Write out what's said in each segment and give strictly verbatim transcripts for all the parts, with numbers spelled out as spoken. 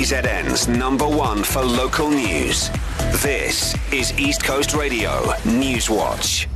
Z N's number one for local news. This is East Coast Radio Newswatch.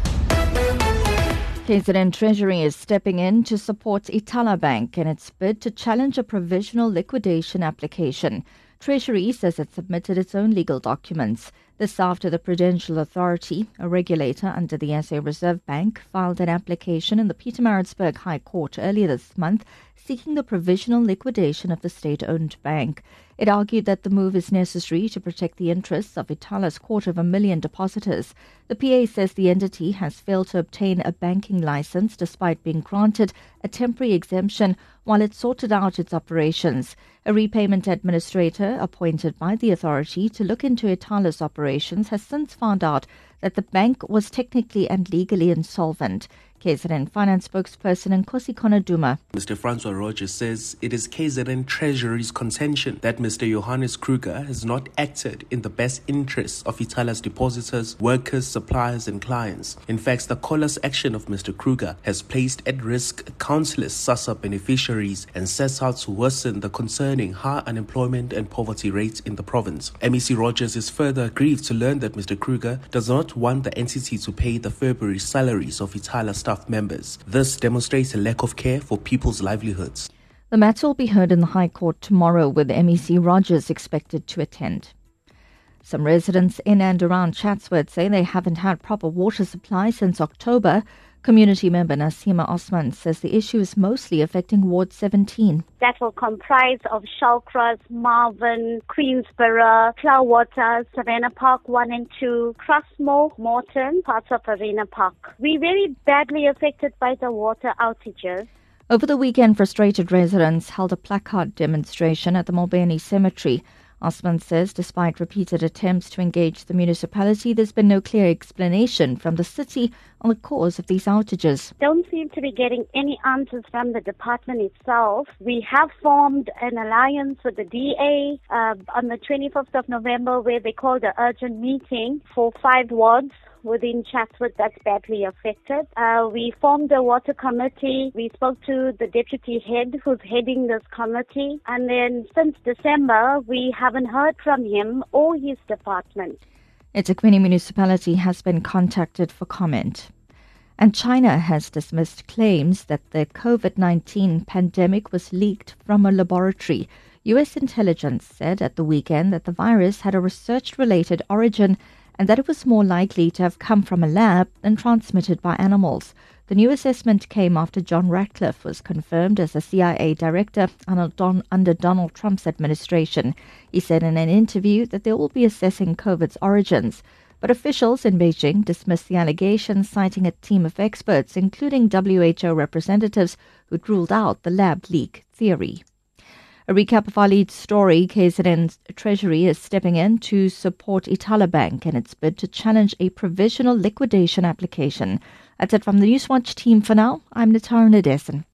K Z N Treasury is stepping in to support Itala Bank in its bid to challenge a provisional liquidation application. Treasury says it submitted its own legal documents. This after the Prudential Authority, a regulator under the S A Reserve Bank, filed an application in the Pietermaritzburg High Court earlier this month seeking the provisional liquidation of the state-owned bank. It argued that the move is necessary to protect the interests of Itala's quarter of a million depositors. The P A says the entity has failed to obtain a banking license despite being granted a temporary exemption while it sorted out its operations. A repayment administrator appointed by the authority to look into Itala's operations has since found out that the bank was technically and legally insolvent. K Z N Finance spokesperson Nkosi Konaduma. Mister Francois Rogers says it is K Z N Treasury's contention that Mister Johannes Kruger has not acted in the best interests of Itala's depositors, workers, suppliers and clients. In fact, the caller's action of Mister Kruger has placed at risk countless SASSA beneficiaries and sets out to worsen the concerning high unemployment and poverty rates in the province. M E C Rogers is further aggrieved to learn that Mister Kruger does not want the entity to pay the February salaries of Itala staff members. This demonstrates a lack of care for people's livelihoods. The matter will be heard in the High Court tomorrow, with M E C Rogers expected to attend. Some residents in and around Chatsworth say they haven't had proper water supply since October. Community member Nasima Osman says the issue is mostly affecting Ward seventeen. That will comprise of Shallcross, Marvin, Queensborough, Cloudwater, Savannah Park one and two, Crossmore, Morton, parts of Arena Park. We're very badly affected by the water outages. Over the weekend, frustrated residents held a placard demonstration at the Mulbeni Cemetery. Osman says despite repeated attempts to engage the municipality, there's been no clear explanation from the city on the cause of these outages. Don't seem to be getting any answers from the department itself. We have formed an alliance with the D A uh, on the twenty-fifth of November where they called an urgent meeting for five wards within Chatsworth that's badly affected. Uh, we formed a water committee. We spoke to the deputy head who's heading this committee. And then since December, we haven't heard from him or his department. eThekwini municipality has been contacted for comment. And China has dismissed claims that the COVID nineteen pandemic was leaked from a laboratory. U S intelligence said at the weekend that the virus had a research-related origin and that it was more likely to have come from a lab than transmitted by animals. The new assessment came after John Ratcliffe was confirmed as a C I A director under Donald Trump's administration. He said in an interview that they will be assessing COVID's origins. But officials in Beijing dismissed the allegations, citing a team of experts, including W H O representatives, who'd ruled out the lab leak theory. A recap of our lead story: K Z N Treasury is stepping in to support Itala Bank in its bid to challenge a provisional liquidation application. That's it from the Newswatch team for now. I'm Natara Nadesan.